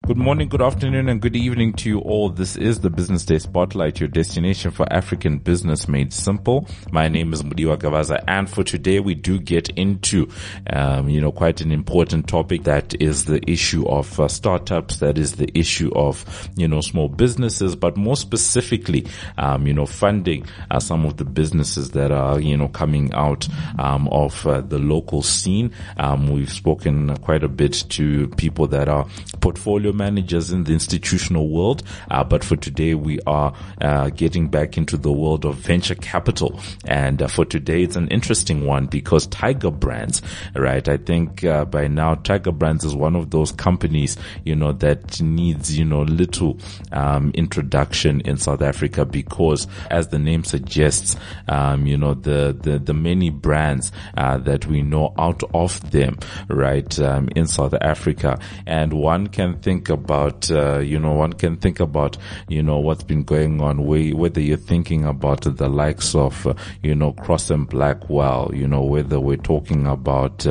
Good morning, good afternoon, and good evening to you all. This is the Business Day Spotlight, your destination for African business made simple. My name is Mudiwa Gavaza, and for today we do get into, quite an important topic. That is the issue of startups. That is the issue of, small businesses, but more specifically, funding some of the businesses that are, coming out of the local scene. We've spoken quite a bit to people that are portfolio managers in the institutional world, but for today we are getting back into the world of venture capital, and for today it's an interesting one because Tiger Brands, right? I think by now Tiger Brands is one of those companies that needs little introduction in South Africa, because as the name suggests, the many brands that we know out of them, right, in South Africa, and one can think about what's been going on, whether you're thinking about the likes of, Cross and Blackwell, whether we're talking about,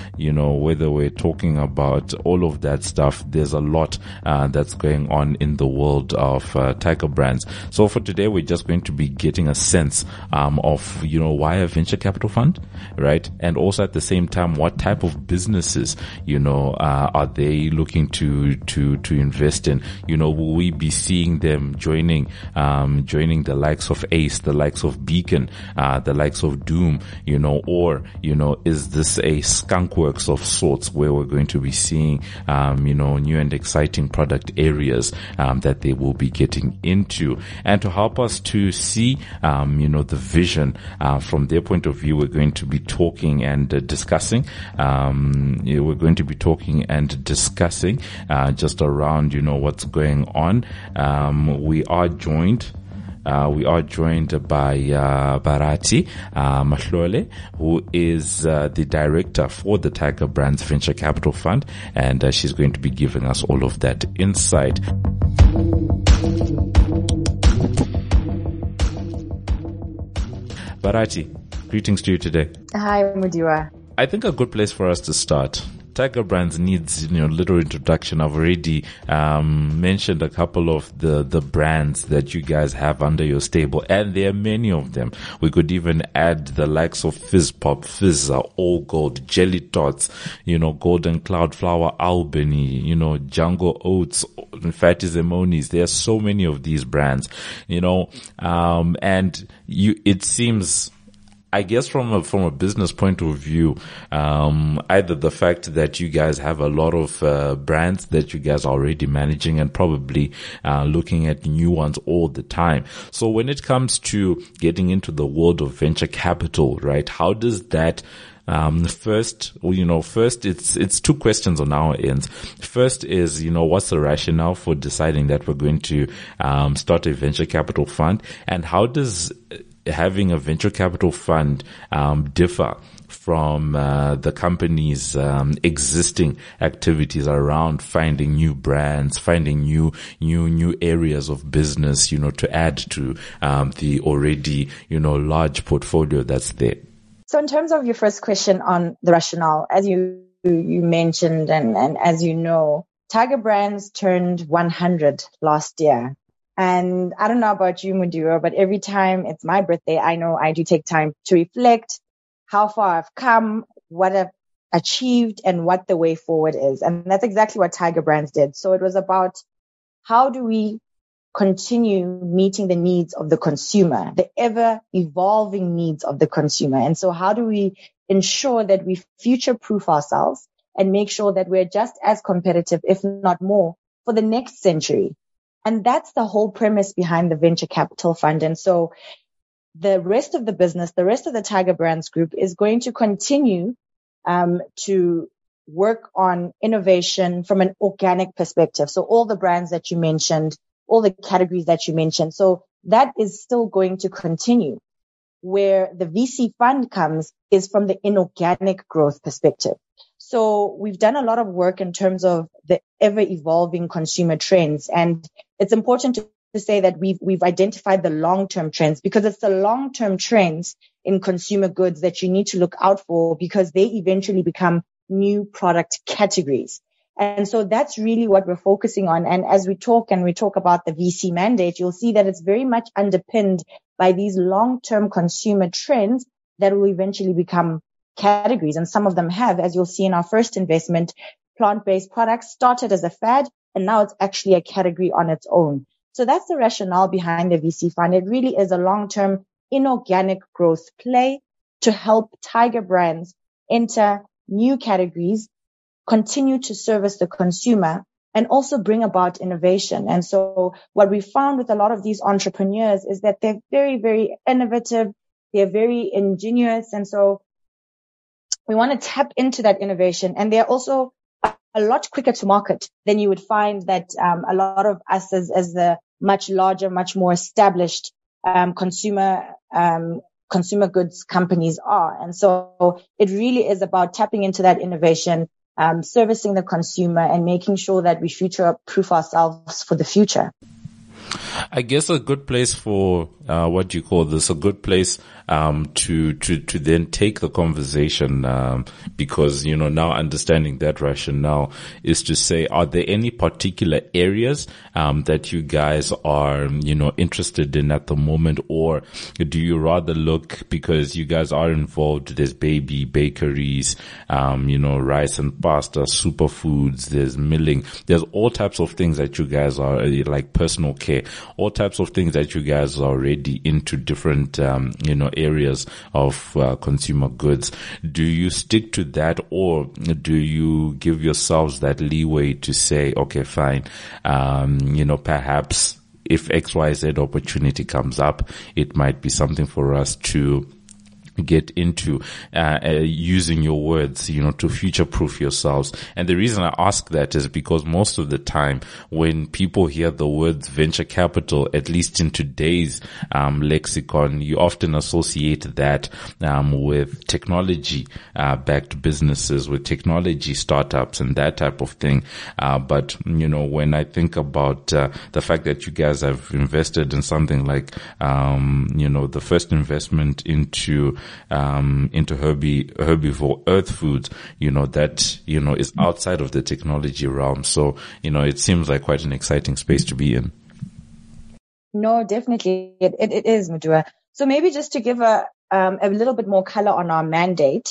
all of that stuff. There's a lot, that's going on in the world of, Tiger Brands. So for today, we're just going to be getting a sense, of, why a venture capital fund, right? And also at the same time, what type of businesses, are they looking to invest in? Will we be seeing them joining the likes of Ace, the likes of Beacon, the likes of Doom, or, is this a skunkworks of sorts where we're going to be seeing, new and exciting product areas, that they will be getting into? And to help us to see, the vision, from their point of view, we're going to be talking and discussing, just around, what's going on. We are joined by Barati Mahlole, who is the director for the Tiger Brands Venture Capital Fund, and she's going to be giving us all of that insight. Barati, greetings to you today. Hi, Mudiwa. I think a good place for us to start. Tiger Brands needs, little introduction. I've already mentioned a couple of the brands that you guys have under your stable, and there are many of them. We could even add the likes of Fizz Pop, Fizzer, All Gold, Jelly Tots, Golden Cloud Flower, Albany, Django Oats, Fatty Zemonis. There are so many of these brands, it seems, I guess from a business point of view, either the fact that you guys have a lot of brands that you guys are already managing and probably looking at new ones all the time. So when it comes to getting into the world of venture capital, right, how does that first, it's two questions on our ends. First is, what's the rationale for deciding that we're going to start a venture capital fund, and how does having a venture capital fund differ from the company's existing activities around finding new brands, finding new areas of business, to add to the already large portfolio that's there? So in terms of your first question on the rationale, as you mentioned and as you know, Tiger Brands turned 100 last year. And I don't know about you, Mudiwa, but every time it's my birthday, I know I do take time to reflect how far I've come, what I've achieved, and what the way forward is. And that's exactly what Tiger Brands did. So it was about how do we continue meeting the needs of the consumer, the ever evolving needs of the consumer. And so how do we ensure that we future-proof ourselves and make sure that we're just as competitive, if not more, for the next century? And that's the whole premise behind the venture capital fund. And so the rest of the business, the rest of the Tiger Brands group is going to continue to work on innovation from an organic perspective. So all the brands that you mentioned, all the categories that you mentioned. So that is still going to continue. Where the VC fund comes is from the inorganic growth perspective. So we've done a lot of work in terms of the ever evolving consumer trends. And it's important to say that we've identified the long-term trends, because it's the long-term trends in consumer goods that you need to look out for, because they eventually become new product categories. And so that's really what we're focusing on. And as we talk about the VC mandate, you'll see that it's very much underpinned by these long-term consumer trends that will eventually become categories. And some of them have, as you'll see in our first investment, plant-based products started as a fad, and now it's actually a category on its own. So that's the rationale behind the VC fund. It really is a long-term inorganic growth play to help Tiger Brands enter new categories, continue to service the consumer, and also bring about innovation. And so what we found with a lot of these entrepreneurs is that they're very, very innovative. They're very ingenious. And so we want to tap into that innovation. And they're also a lot quicker to market than you would find that a lot of us as the much larger, much more established consumer goods companies are. And so it really is about tapping into that innovation, servicing the consumer, and making sure that we future-proof ourselves for the future. I guess a good place for what you call this, a good place to then take the conversation, because, you know, now understanding that rationale is to say, are there any particular areas that you guys are, you know, interested in at the moment, or do you rather look, because you guys are involved, there's baby bakeries, you know, rice and pasta, superfoods, there's milling, there's all types of things that you guys are, like personal care, all types of things that you guys are already into different, you know, areas of consumer goods. Do you stick to that, or do you give yourselves that leeway to say, okay, fine, you know, perhaps if XYZ opportunity comes up, it might be something for us to get into, using your words, you know, to future-proof yourselves. And the reason I ask that is because most of the time when people hear the words venture capital, at least in today's lexicon, you often associate that with technology backed businesses, with technology startups and that type of thing. But, you know, when I think about the fact that you guys have invested in something like, you know, the first investment into herbivore earth foods, you know, that, you know, is outside of the technology realm. So, you know, it seems like quite an exciting space to be in. No, definitely. It is, Madua. So maybe just to give a little bit more color on our mandate.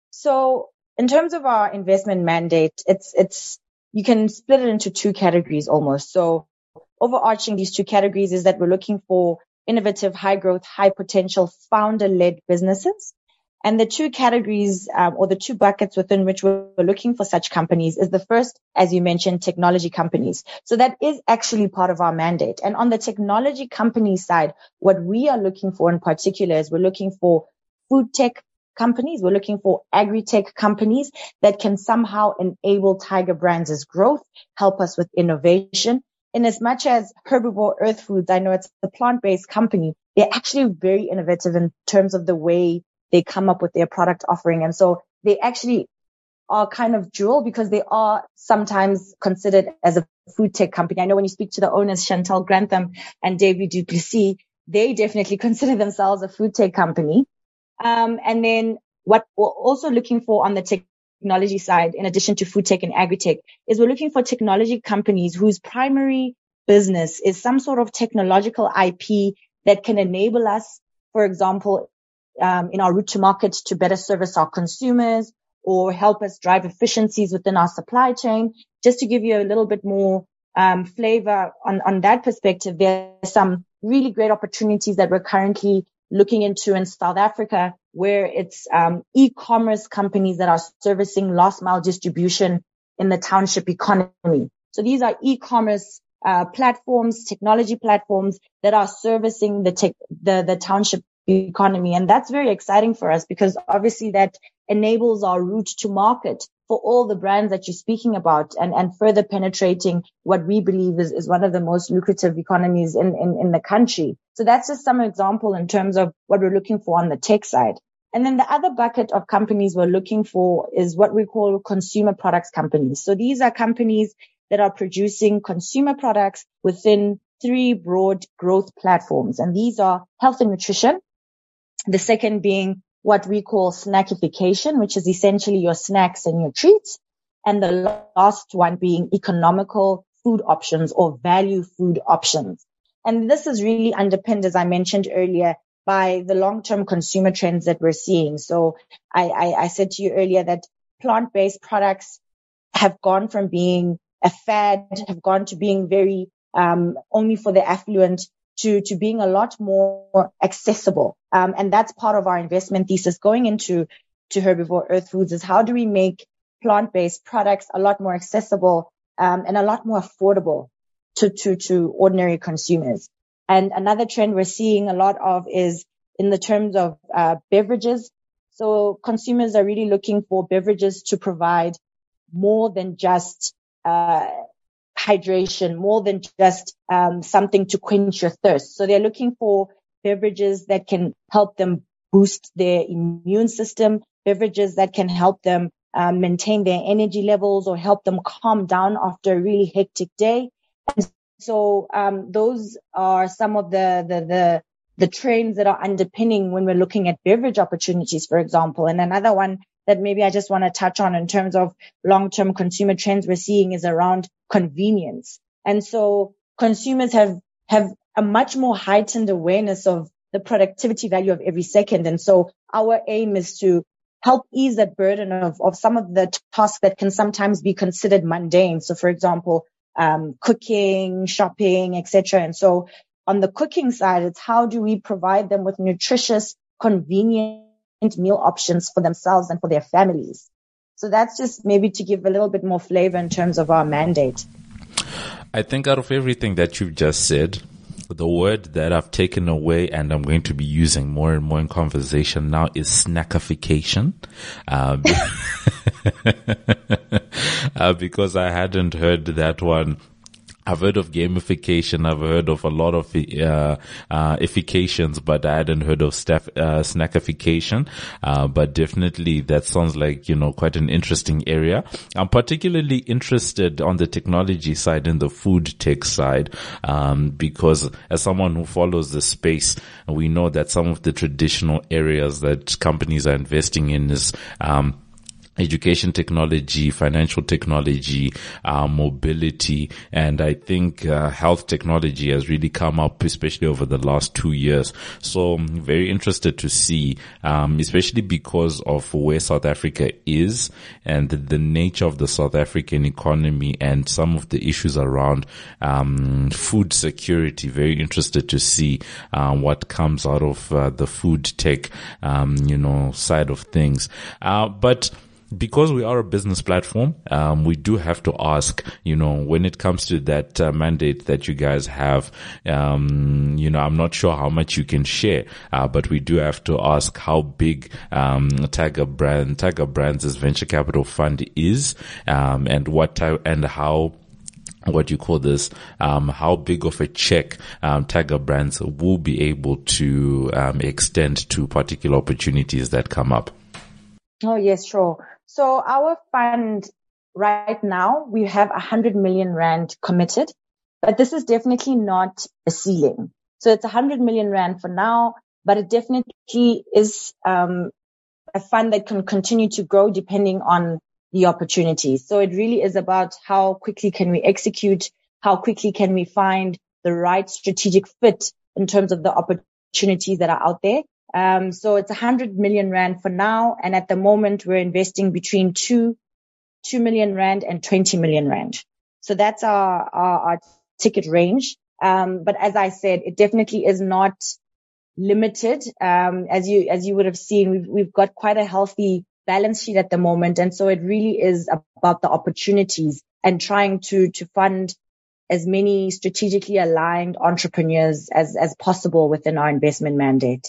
So in terms of our investment mandate, it's, you can split it into two categories almost. So overarching these two categories is that we're looking for innovative, high growth, high potential founder-led businesses. And the two categories, or the two buckets within which we're looking for such companies is the first, as you mentioned, technology companies. So that is actually part of our mandate. And on the technology company side, what we are looking for in particular is we're looking for food tech companies. We're looking for agri-tech companies that can somehow enable Tiger Brands' growth, help us with innovation. In as much as Herbivore Earth Foods, I know it's a plant-based company, they're actually very innovative in terms of the way they come up with their product offering. And so they actually are kind of dual because they are sometimes considered as a food tech company. I know when you speak to the owners, Chantal Grantham and David Duplessis, they definitely consider themselves a food tech company. And then what we're also looking for on the technology side, in addition to food tech and agri-tech, is we're looking for technology companies whose primary business is some sort of technological IP that can enable us, for example, in our route to market to better service our consumers or help us drive efficiencies within our supply chain. Just to give you a little bit more flavor on that perspective, there's some really great opportunities that we're currently looking into in South Africa, where it's e-commerce companies that are servicing last mile distribution in the township economy. So these are e-commerce platforms, technology platforms that are servicing the township economy. And that's very exciting for us because obviously that enables our route to market for all the brands that you're speaking about and further penetrating what we believe is one of the most lucrative economies in the country. So that's just some example in terms of what we're looking for on the tech side. And then the other bucket of companies we're looking for is what we call consumer products companies. So these are companies that are producing consumer products within three broad growth platforms. And these are health and nutrition. The second being what we call snackification, which is essentially your snacks and your treats. and the last one being economical food options or value food options. And this is really underpinned, as I mentioned earlier, by the long-term consumer trends that we're seeing. So I said to you earlier that plant-based products have gone from being a fad, have gone to being very only for the affluent, to being a lot more accessible. And that's part of our investment thesis going into Herbivore Earth Foods, is how do we make plant-based products a lot more accessible and a lot more affordable to ordinary consumers. And another trend we're seeing a lot of is in the terms of beverages. So consumers are really looking for beverages to provide more than just hydration, more than just something to quench your thirst. So they're looking for beverages that can help them boost their immune system, beverages that can help them maintain their energy levels or help them calm down after a really hectic day. And so those are some of the trends that are underpinning when we're looking at beverage opportunities, for example. And another one that maybe I just want to touch on in terms of long-term consumer trends we're seeing is around convenience. And so consumers have a much more heightened awareness of the productivity value of every second. And so our aim is to help ease that burden of some of the tasks that can sometimes be considered mundane. So for example, cooking, shopping, etc. And so on the cooking side, it's how do we provide them with nutritious, convenient meal options for themselves and for their families. So that's just maybe to give a little bit more flavor in terms of our mandate. I think out of everything that you've just said, the word that I've taken away and I'm going to be using more and more in conversation now is snackification. Because I hadn't heard that one. I've heard of gamification. I've heard of a lot of effications, but I hadn't heard of snackification. But definitely that sounds like, quite an interesting area. I'm particularly interested on the technology side and the food tech side, because as someone who follows the space, we know that some of the traditional areas that companies are investing in is, education technology, financial technology, mobility, and I think health technology has really come up, especially over the last 2 years. So I'm very interested to see, especially because of where South Africa is and the nature of the South African economy and some of the issues around food security. Very interested to see what comes out of the food tech, side of things. But because we are a business platform, we do have to ask, when it comes to that mandate that you guys have, I'm not sure how much you can share, but we do have to ask how big Tiger Brands' venture capital fund is, and what type and how. What you call this, how big of a check, Tiger Brands will be able to, extend to particular opportunities that come up. Oh, yes, sure. So our fund right now, we have 100 million rand committed, but this is definitely not a ceiling. So it's 100 million rand for now, but it definitely is, a fund that can continue to grow depending on the opportunities. So it really is about how quickly can we execute, how quickly can we find the right strategic fit in terms of the opportunities that are out there. So it's 100 million rand for now. And at the moment, we're investing between 2 million rand and 20 million rand. So that's our ticket range. But as I said, it definitely is not limited. As you would have seen, we've got quite a healthy balance sheet at the moment. And so it really is about the opportunities and trying to fund as many strategically aligned entrepreneurs as possible within our investment mandate.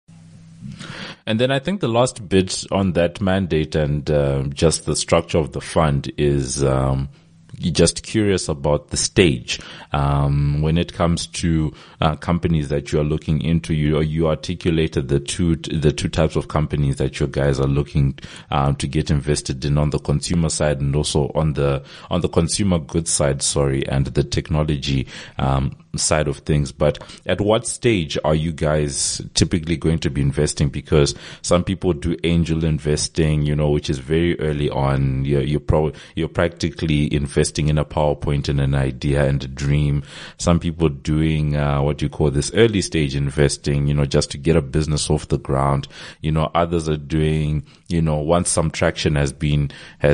And then I think the last bit on that mandate and just the structure of the fund is just curious about the stage. When it comes to companies that you are looking into, you articulated the two types of companies that you guys are looking to get invested in, on the consumer side and also on the consumer goods side, and the technology side of things. But at what stage are you guys typically going to be investing? Because some people do angel investing, which is very early on. You're practically investing in a PowerPoint and an idea and a dream. Some people doing what you call this early stage investing, just to get a business off the ground. Others are doing, once some traction has been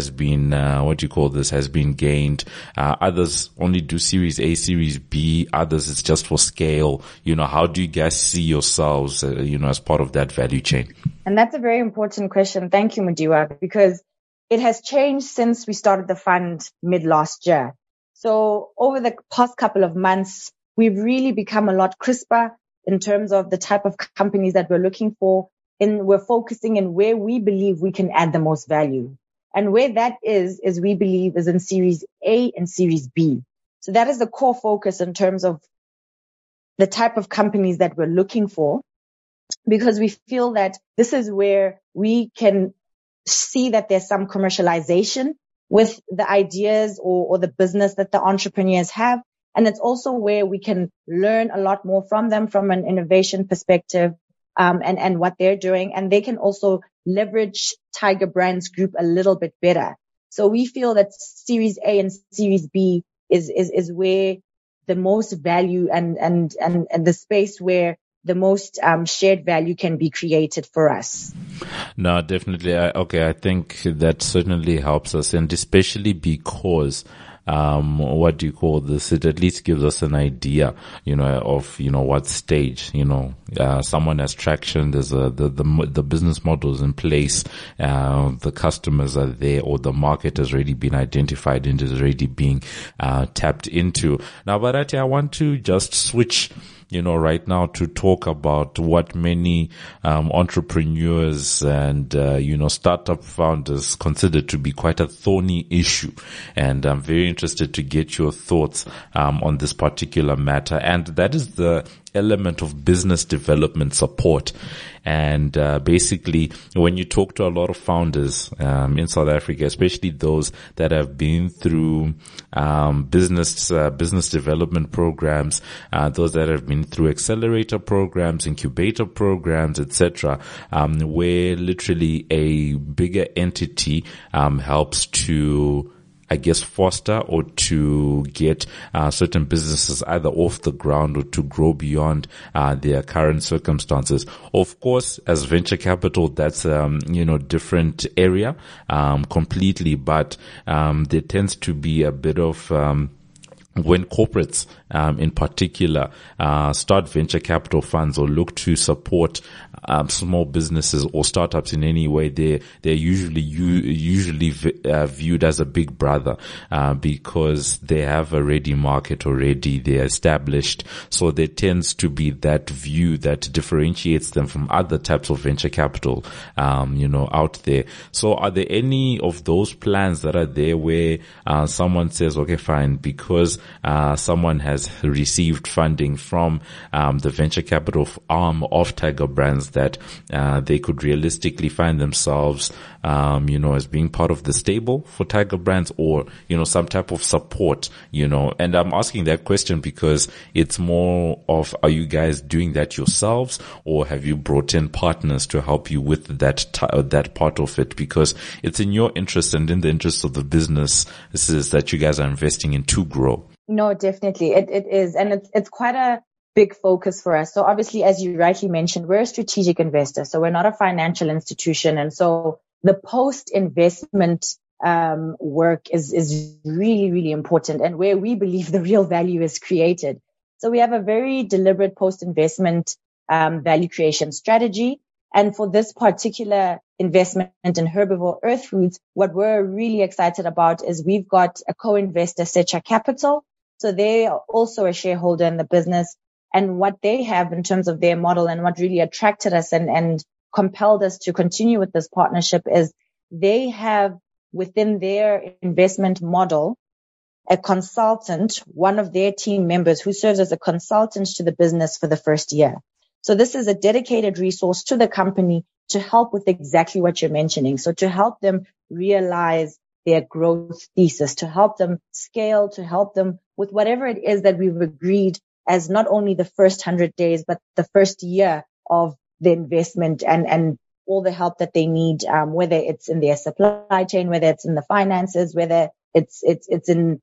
gained. Others only do Series A, Series B. Others it's just for scale. How do you guys see yourselves, as part of that value chain? And that's a very important question. Thank you, Mudiwa, because it has changed since we started the fund mid last year. So over the past couple of months, we've really become a lot crisper in terms of the type of companies that we're looking for. And we're focusing in where we believe we can add the most value. And where that is we believe is in Series A and Series B. So that is the core focus in terms of the type of companies that we're looking for, because we feel that this is where we can see that there's some commercialization with the ideas or the business that the entrepreneurs have. And it's also where we can learn a lot more from them from an innovation perspective, and what they're doing. And they can also leverage Tiger Brands Group a little bit better. So we feel that Series A and Series B is where the most value and the space where the most shared value can be created for us. No, definitely. I think that certainly helps us, and especially because what do you call this? It at least gives us an idea, of, what stage, someone has traction. There's the business model is in place. The customers are there, or the market has already been identified and is already being, tapped into. Now, Barati, I want to just switch right now to talk about what many entrepreneurs and startup founders consider to be quite a thorny issue, and I'm very interested to get your thoughts on this particular matter, and that is the element of business development support. And basically, when you talk to a lot of founders in South Africa, especially those that have been through business development programs, those that have been through accelerator programs, incubator programs, etc., where literally a bigger entity helps to, I guess, foster or to get certain businesses either off the ground or to grow beyond their current circumstances. Of course, as venture capital, that's different area completely, but there tends to be a bit of when corporates in particular start venture capital funds or look to support small businesses or startups in any way, they're usually viewed as a big brother because they have a ready market already, they're established. So there tends to be that view that differentiates them from other types of venture capital out there. So are there any of those plans that are there where someone says, okay, fine, because someone has received funding from the venture capital arm of Tiger Brands, that they could realistically find themselves as being part of the stable for Tiger Brands, or some type of support, and I'm asking that question because it's more of, are you guys doing that yourselves, or have you brought in partners to help you with that part of it? Because it's in your interest and in the interest of the business, this is that you guys are investing in to grow. No, definitely. It is. And it's quite a big focus for us. So obviously, as you rightly mentioned, we're a strategic investor. So we're not a financial institution. And so the post-investment work is really, really important, and where we believe the real value is created. So we have a very deliberate post-investment value creation strategy. And for this particular investment in Herbivore Earth Foods, what we're really excited about is we've got a co-investor, Secha Capital. So they are also a shareholder in the business. And what they have in terms of their model, and what really attracted us and compelled us to continue with this partnership, is they have within their investment model a consultant, one of their team members who serves as a consultant to the business for the first year. So this is a dedicated resource to the company to help with exactly what you're mentioning. So to help them realize their growth thesis, to help them scale, to help them with whatever it is that we've agreed as not only the first 100 days, but the first year of the investment and all the help that they need, whether it's in their supply chain, whether it's in the finances, whether it's in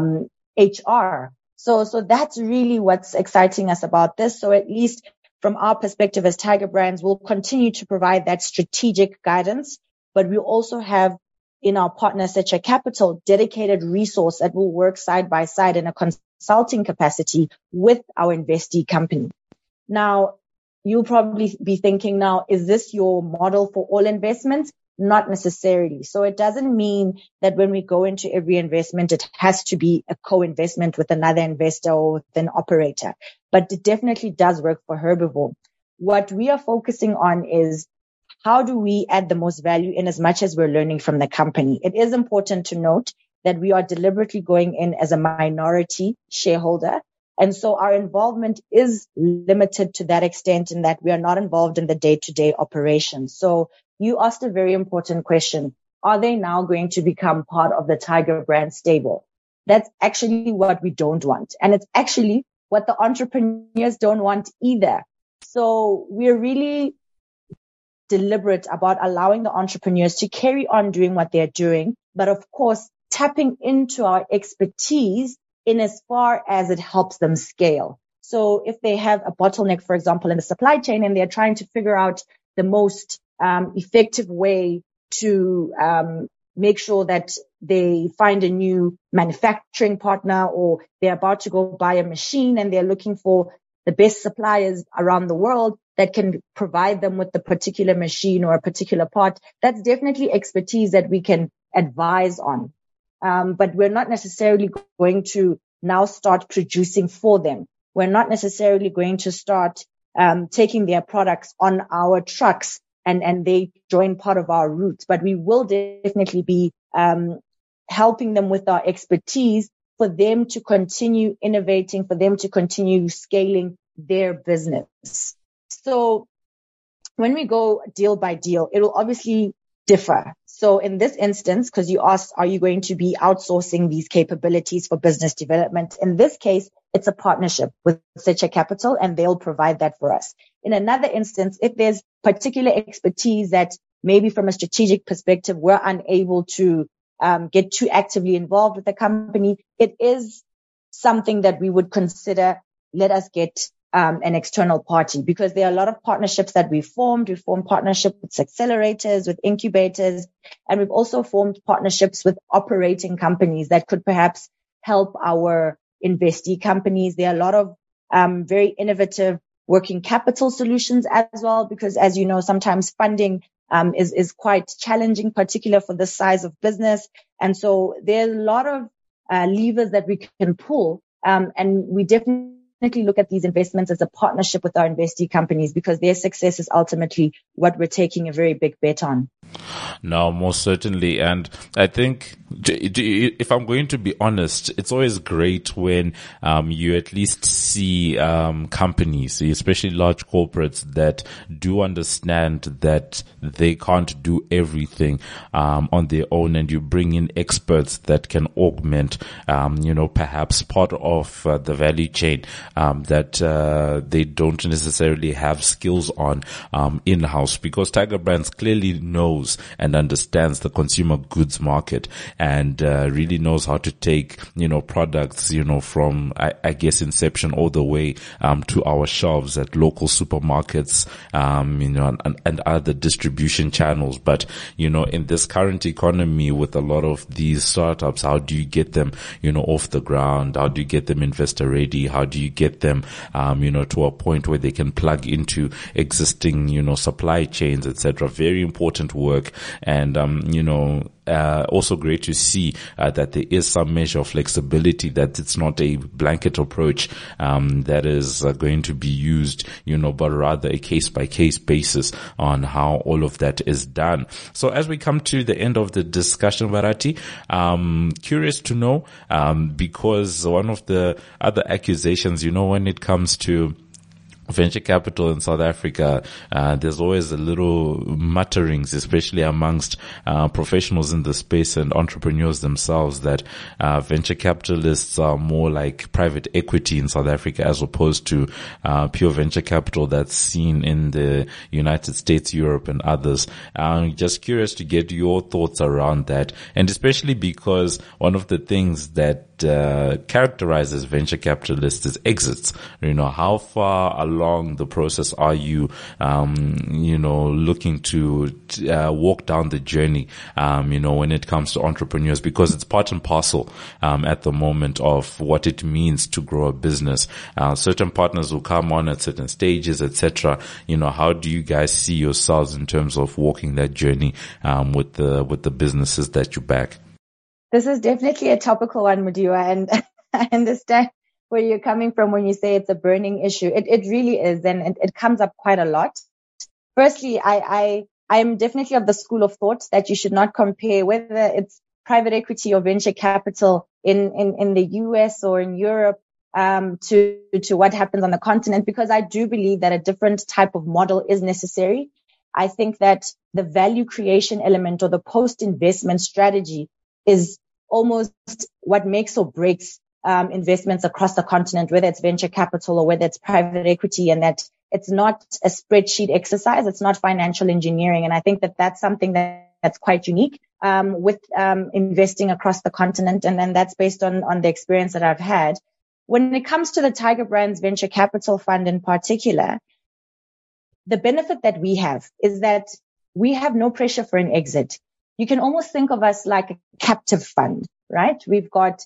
HR. So that's really what's exciting us about this. So at least from our perspective as Tiger Brands, we'll continue to provide that strategic guidance, but we also have in our partner Secha Capital dedicated resource that will work side by side in a consulting capacity with our investee company. Now, you'll probably be thinking now, is this your model for all investments? Not necessarily. So it doesn't mean that when we go into every investment, it has to be a co-investment with another investor or with an operator, but it definitely does work for Herbivore. What we are focusing on is how do we add the most value in as much as we're learning from the company? It is important to note that we are deliberately going in as a minority shareholder. And so our involvement is limited to that extent in that we are not involved in the day-to-day operations. So you asked a very important question. Are they now going to become part of the Tiger Brand stable? That's actually what we don't want. And it's actually what the entrepreneurs don't want either. So we're really deliberate about allowing the entrepreneurs to carry on doing what they're doing, but of course, tapping into our expertise in as far as it helps them scale. So if they have a bottleneck, for example, in the supply chain, and they're trying to figure out the most effective way to make sure that they find a new manufacturing partner, or they're about to go buy a machine and they're looking for the best suppliers around the world that can provide them with the particular machine or a particular part, that's definitely expertise that we can advise on. But we're not necessarily going to now start producing for them. We're not necessarily going to start taking their products on our trucks and they join part of our routes. But we will definitely be helping them with our expertise for them to continue innovating, for them to continue scaling their business. So when we go deal by deal, it will obviously differ. So in this instance, because you asked, are you going to be outsourcing these capabilities for business development? In this case, it's a partnership with Secha Capital, and they'll provide that for us. In another instance, if there's particular expertise that maybe from a strategic perspective, we're unable to get too actively involved with the company, it is something that we would consider, let us get an external party, because there are a lot of partnerships that we've formed. We've formed partnerships with accelerators, with incubators, and we've also formed partnerships with operating companies that could perhaps help our investee companies. There are a lot of very innovative working capital solutions as well, because as you know, sometimes funding is quite challenging, particularly for this size of business. And so there are a lot of levers that we can pull, and we definitely look at these investments as a partnership with our investee companies, because their success is ultimately what we're taking a very big bet on. No, most certainly. And I think, if I'm going to be honest, it's always great when you at least see companies, especially large corporates, that do understand that they can't do everything on their own, and you bring in experts that can augment perhaps part of the value chain that they don't necessarily have skills on in-house, because Tiger Brands clearly knows and understands the consumer goods market, and really knows how to take products from I guess inception all the way to our shelves at local supermarkets and other distribution channels. But in this current economy with a lot of these startups, how do you get them off the ground? How do you get them investor ready? How do you get them to a point where they can plug into existing supply chains, etc.? Very important work. And also great to see that there is some measure of flexibility, that it's not a blanket approach that is going to be used, but rather a case-by-case basis on how all of that is done. So as we come to the end of the discussion, Bharati, curious to know, because one of the other accusations, when it comes to venture capital in South Africa, there's always a little mutterings, especially amongst professionals in the space and entrepreneurs themselves, that venture capitalists are more like private equity in South Africa as opposed to pure venture capital that's seen in the United States, Europe, and others. Just curious to get your thoughts around that, and especially because one of the things that characterizes venture capitalists is exits. How far along the process are you, looking to walk down the journey, when it comes to entrepreneurs, because it's part and parcel at the moment of what it means to grow a business. Certain partners will come on at certain stages, etc. How do you guys see yourselves in terms of walking that journey with the businesses that you back? This is definitely a topical one, Mudiwa, and I understand where you're coming from when you say it's a burning issue. It really is, and it comes up quite a lot. Firstly, I am definitely of the school of thought that you should not compare whether it's private equity or venture capital in the US or in Europe to what happens on the continent, because I do believe that a different type of model is necessary. I think that the value creation element or the post-investment strategy is almost what makes or breaks investments across the continent, whether it's venture capital or whether it's private equity, and that it's not a spreadsheet exercise. It's not financial engineering. And I think that that's something that's quite unique with investing across the continent. And then that's based on the experience that I've had. When it comes to the Tiger Brands Venture Capital Fund in particular, the benefit that we have is that we have no pressure for an exit. You can almost think of us like a captive fund, right? We've got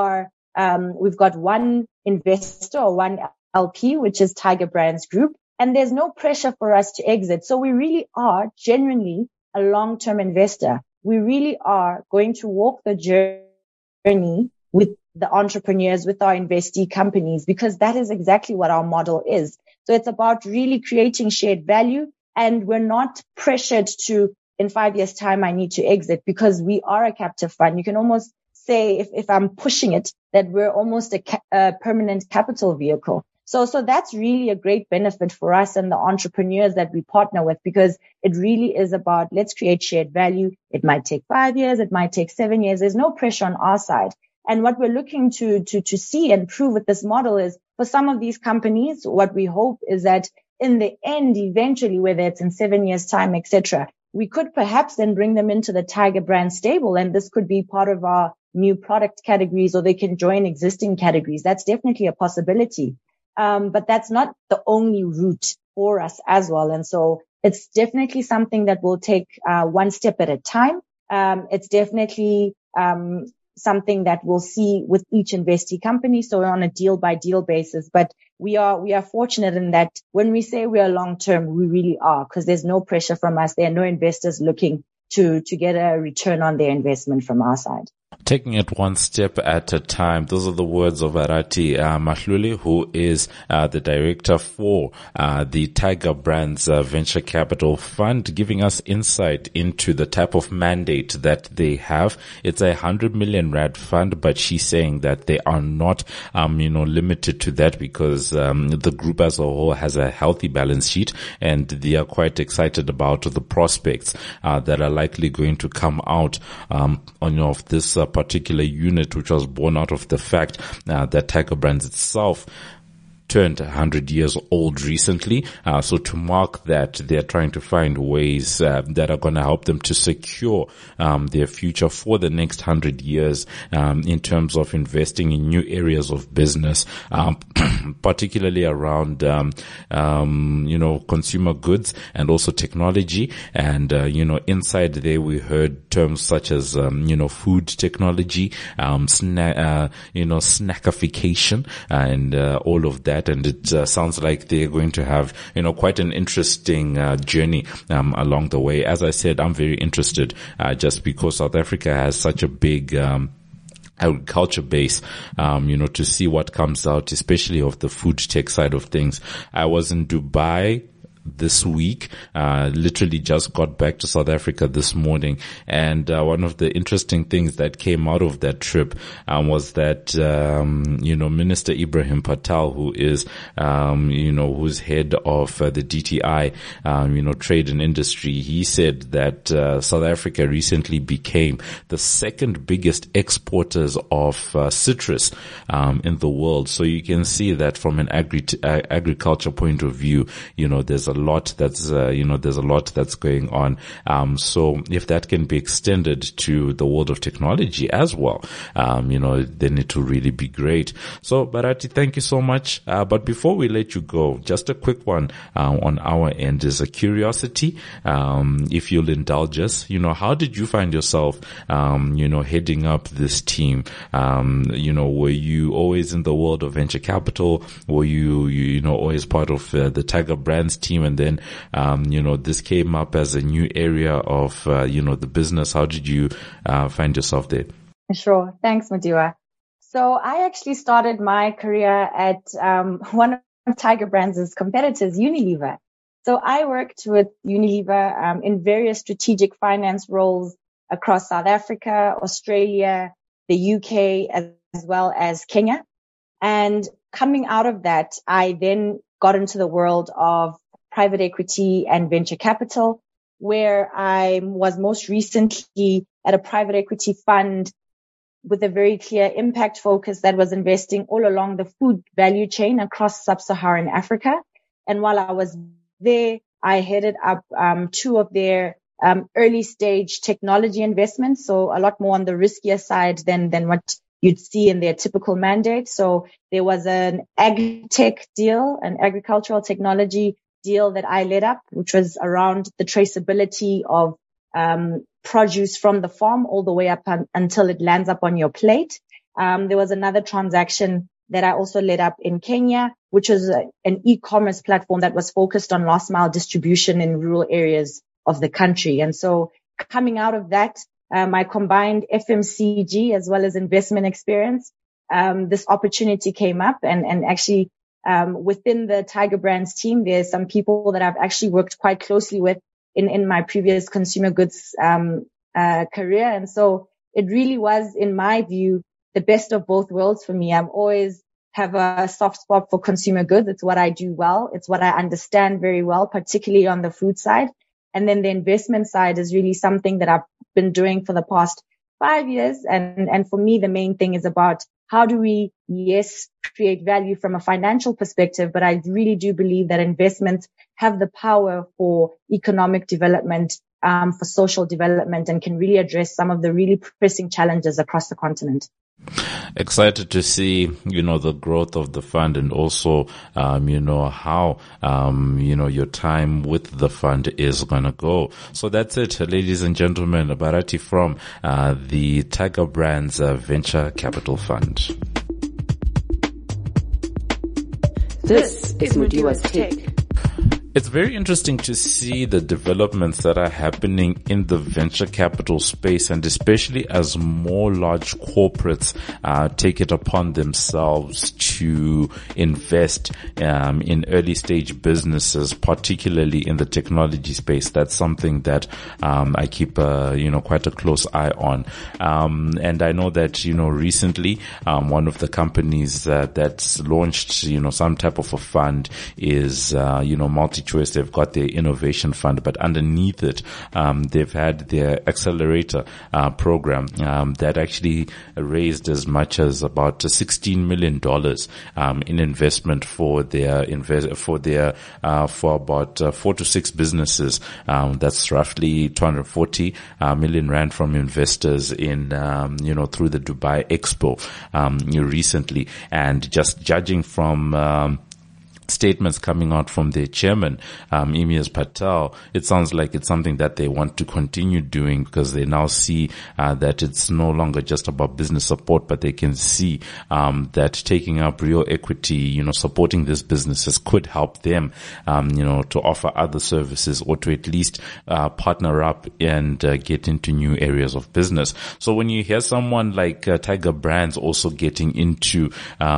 one investor or one LP, which is Tiger Brands Group, and there's no pressure for us to exit. So we really are genuinely a long-term investor. We really are going to walk the journey with the entrepreneurs, with our investee companies, because that is exactly what our model is. So it's about really creating shared value, and we're not pressured to, in 5 years' time, I need to exit, because we are a captive fund. You can almost say, if I'm pushing it, that we're almost a permanent capital vehicle. So that's really a great benefit for us and the entrepreneurs that we partner with, because it really is about, let's create shared value. It might take 5 years. It might take 7 years. There's no pressure on our side. And what we're looking to see and prove with this model is, for some of these companies, what we hope is that in the end, eventually, whether it's in 7 years' time, etc., we could perhaps then bring them into the Tiger Brand stable, and this could be part of our new product categories, or they can join existing categories. That's definitely a possibility. But that's not the only route for us as well. And so it's definitely something that will take one step at a time. It's definitely something that we'll see with each investee company. So on a deal by deal basis, but we are fortunate in that when we say we are long term, we really are, because there's no pressure from us. There are no investors looking to get a return on their investment from our side. Taking it one step at a time. Those are the words of Bharati Mahluli, who is the director for the Tiger Brands Venture Capital Fund, giving us insight into the type of mandate that they have. It's a 100 million rand fund, but she's saying that they are not, limited to that, because the group as a whole has a healthy balance sheet, and they are quite excited about the prospects that are likely going to come out of this particular unit, which was born out of the fact that Tiger Brands itself turned 100 years old recently. So to mark that, they're trying to find ways that are going to help them to secure their future for the next 100 years in terms of investing in new areas of business, particularly around, consumer goods and also technology. And, inside there we heard terms such as, food technology, snackification, and all of that. that, and it sounds like they're going to have, quite an interesting journey along the way. As I said, I'm very interested just because South Africa has such a big agriculture base, to see what comes out, especially of the food tech side of things. I was in Dubai this week, literally just got back to South Africa this morning. And one of the interesting things that came out of that trip was that, Minister Ibrahim Patel, who is, who's head of the DTI, trade and industry, he said that South Africa recently became the second biggest exporters of citrus in the world. So you can see that from an agriculture point of view, there's a lot that's going on. So if that can be extended to the world of technology as well, then it will really be great. So Bharati, thank you so much. But before we let you go, just a quick one on our end is a curiosity. If you'll indulge us, how did you find yourself, heading up this team? Were you always in the world of venture capital? Were you always part of the Tiger Brands team? And then, this came up as a new area of, the business. How did you find yourself there? Sure. Thanks, Mudiwa. So I actually started my career at one of Tiger Brands' competitors, Unilever. So I worked with Unilever in various strategic finance roles across South Africa, Australia, the UK, as well as Kenya. And coming out of that, I then got into the world of private equity and venture capital, where I was most recently at a private equity fund with a very clear impact focus that was investing all along the food value chain across sub-Saharan Africa. And while I was there, I headed up two of their early stage technology investments, so a lot more on the riskier side than what you'd see in their typical mandate. So there was an ag tech deal, an agricultural technology deal that I led up, which was around the traceability of produce from the farm all the way up until it lands up on your plate. There was another transaction that I also led up in Kenya, which was an e-commerce platform that was focused on last mile distribution in rural areas of the country. And so coming out of that, my combined FMCG as well as investment experience, this opportunity came up and actually within the Tiger Brands team, there's some people that I've actually worked quite closely with in my previous consumer goods career. And so it really was, in my view, the best of both worlds for me. I've always have a soft spot for consumer goods. It's what I do well. It's what I understand very well, particularly on the food side. And then the investment side is really something that I've been doing for the past 5 years. And for me, the main thing is about how do we, yes, create value from a financial perspective, but I really do believe that investments have the power for economic development, for social development, and can really address some of the really pressing challenges across the continent. Excited to see, the growth of the fund and also, how, your time with the fund is going to go. So that's it, ladies and gentlemen. Bharati from the Tiger Brands Venture Capital Fund. This is Mudiwa's Take. It's very interesting to see the developments that are happening in the venture capital space, and especially as more large corporates take it upon themselves to invest in early stage businesses, particularly in the technology space. That's something that I keep quite a close eye on. And I know that recently one of the companies that's launched some type of a fund is MultiChoice. They've got their innovation fund, but underneath it, they've had their accelerator program that actually raised as much as about $16 million in investment for about 4 to 6 businesses. That's roughly 240 million rand from investors in through the Dubai Expo recently. And just judging from statements coming out from their chairman, Emias Patel, it sounds like it's something that they want to continue doing, because they now see that it's no longer just about business support, but they can see that taking up real equity, supporting these businesses could help them, to offer other services, or to at least partner up and get into new areas of business. So when you hear someone like Tiger Brands also getting into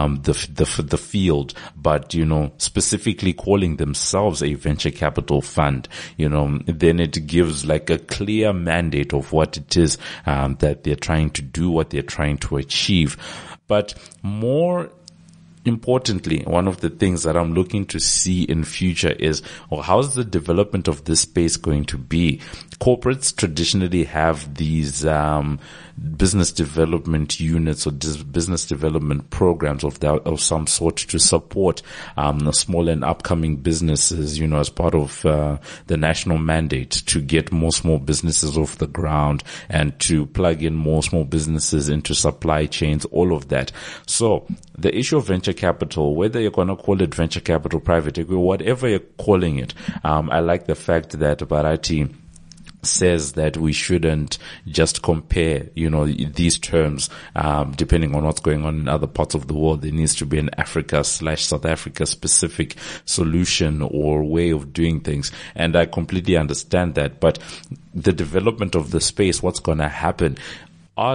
the field, but specifically calling themselves a venture capital fund, then it gives like a clear mandate of what it is that they're trying to do, what they're trying to achieve. But more importantly, one of the things that I'm looking to see in future is, how's the development of this space going to be? Corporates traditionally have these business development units or business development programs of some sort to support small and upcoming businesses, as part of the national mandate to get more small businesses off the ground and to plug in more small businesses into supply chains, all of that. So the issue of venture capital, whether you're going to call it venture capital, private equity, whatever you're calling it, I like the fact that Bharati says that we shouldn't just compare, these terms, depending on what's going on in other parts of the world. There needs to be an Africa/South Africa specific solution or way of doing things. And I completely understand that. But the development of the space, what's going to happen? Are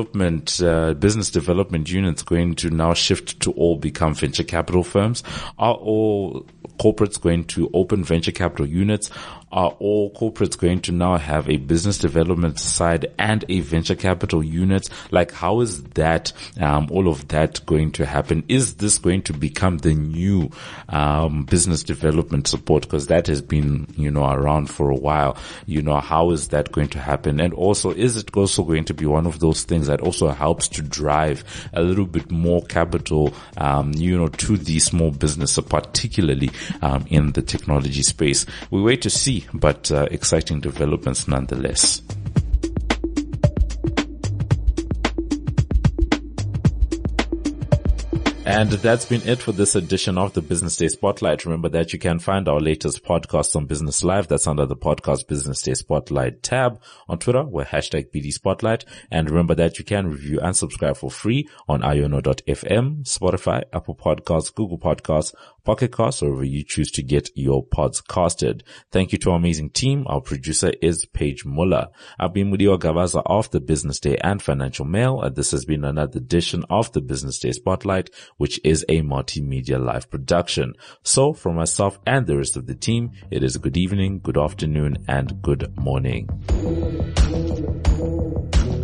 business development units going to now shift to all become venture capital firms? Are all corporates going to open venture capital units? Are all corporates going to now have a business development side and a venture capital unit? Like, how is that, all of that going to happen? Is this going to become the new, business development support? Because that has been, around for a while. How is that going to happen? And also, is it also going to be one of those things that also helps to drive a little bit more capital, to these small businesses, particularly, in the technology space? We wait to see, but exciting developments nonetheless. And that's been it for this edition of the Business Day Spotlight. Remember that you can find our latest podcasts on Business Live. That's under the podcast Business Day Spotlight tab. On Twitter, we're #BD Spotlight. And remember that you can review and subscribe for free on iono.fm, Spotify, Apple Podcasts, Google Podcasts, Pocket Casts, or wherever you choose to get your pods casted. Thank you to our amazing team. Our producer is Paige Muller. I've been Mudiwa Gavaza of the Business Day and Financial Mail, and this has been another edition of the Business Day Spotlight, which is a multimedia live production. So from myself and the rest of the team, it is a good evening, good afternoon, and good morning.